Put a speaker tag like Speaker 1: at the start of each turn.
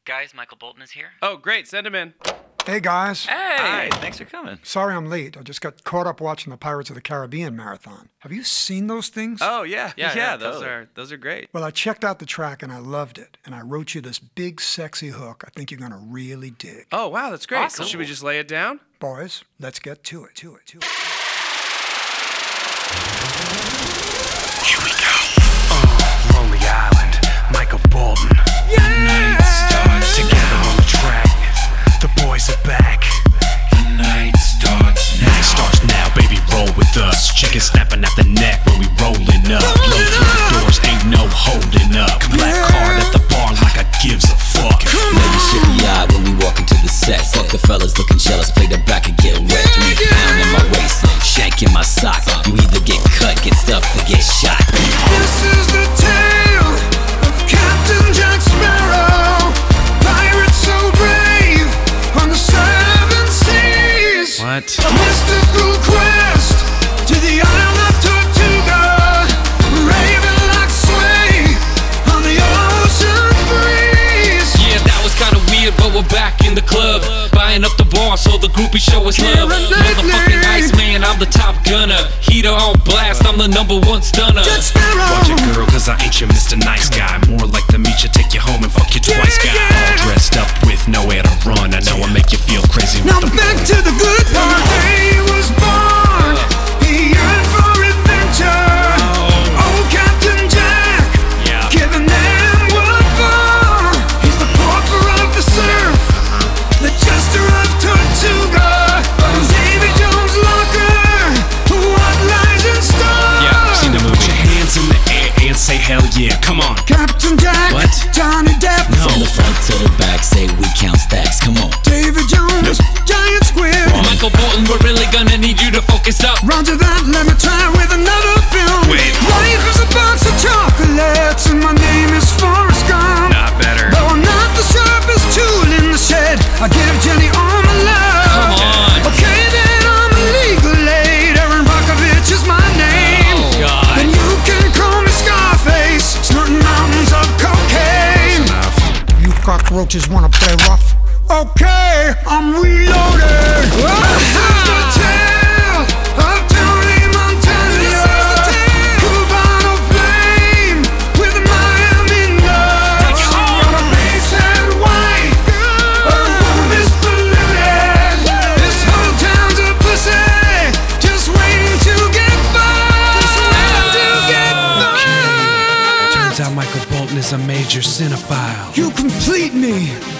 Speaker 1: Guys, Michael Bolton is here.
Speaker 2: Oh, great. Send him in.
Speaker 3: Hey, guys.
Speaker 1: Hey, thanks for coming.
Speaker 3: Sorry I'm late. I just got caught up watching the Pirates of the Caribbean marathon. Have you seen those things?
Speaker 2: Oh, yeah.
Speaker 1: Yeah,
Speaker 2: Those are great.
Speaker 3: Well, I checked out the track and I loved it. And I wrote you this big, sexy hook I think you're going to really dig.
Speaker 2: Oh, wow, that's great.
Speaker 1: Awesome.
Speaker 2: So should we just lay it down?
Speaker 3: Boys, let's get to it.
Speaker 4: Here we go. Lonely Island, Michael Bolton. The night starts together on the track. The boys are back. The night starts now. Night starts now, baby, roll with us. Chicken snapping at the neck when we rolling up. Blow through the doors, ain't no holding up. Black card at the bar like I gives a fuck.
Speaker 5: Ladies shifty eyed when we walk into the set. Fuck the fellas looking jealous, play the back and get wet. 3 pound in my waist, shank in my sock. You either get cut, get stuffed, or get shot.
Speaker 6: This is the tale of Captain Jack Sparrow, pirate so brave on the 7 seas.
Speaker 2: What?
Speaker 6: A mystical quest to the isle of Tortuga, raving like sway on the ocean breeze.
Speaker 7: Yeah, that was kinda weird, but we're back in the club, buying up the bar so the groupies show us love. Motherfucking Iceman, I'm the top gunner. Heater on blast, I'm the #1 stunner.
Speaker 6: Jack Sparrow.
Speaker 4: Watch it, girl, cause I ain't your Mr. Nice Guy. More like the meet you, take you home and fuck you twice, guy. All dressed up with nowhere to run. I know I make you feel crazy
Speaker 6: Now
Speaker 4: with the
Speaker 6: back to the good part. He was born, he yearned for adventure. Oh, Captain Jack, giving them what for. He's the pauper of the surf, the jester of Tortuga, Davy Jones' locker. What lies in store?
Speaker 4: Yeah, seen the movie. Put your hands in the air and say hell yeah. Come on.
Speaker 6: Captain Jack,
Speaker 4: What?
Speaker 6: Johnny Depp,
Speaker 5: From the front to the back, say we count stacks. Come on.
Speaker 6: David Jones, Giant Squid.
Speaker 7: Michael Bolton, we're really gonna need you to focus up.
Speaker 6: Roger that, let me try with another film.
Speaker 4: Wait.
Speaker 6: Life is a box of chocolates and my name is Forrest Gump.
Speaker 4: Not better.
Speaker 6: Though I'm not the sharpest tool in the shed, I give Jenny all my love.
Speaker 7: Come on.
Speaker 6: Okay then, I'm a legal aid. Aaron Brockovich is my name.
Speaker 7: Oh, God.
Speaker 6: And you can call me Scarface, snorting mountains of cocaine.
Speaker 3: You cockroaches want to play rough?
Speaker 6: Okay, I'm reloaded. This is the tale of Tony Montana. Cubano flame with Miami nuts. Got a basehead white, a room is polluted. This whole town's a pussy, just waiting to get buzzed.
Speaker 4: Turns out Michael Bolton is a major cinephile.
Speaker 6: You complete me.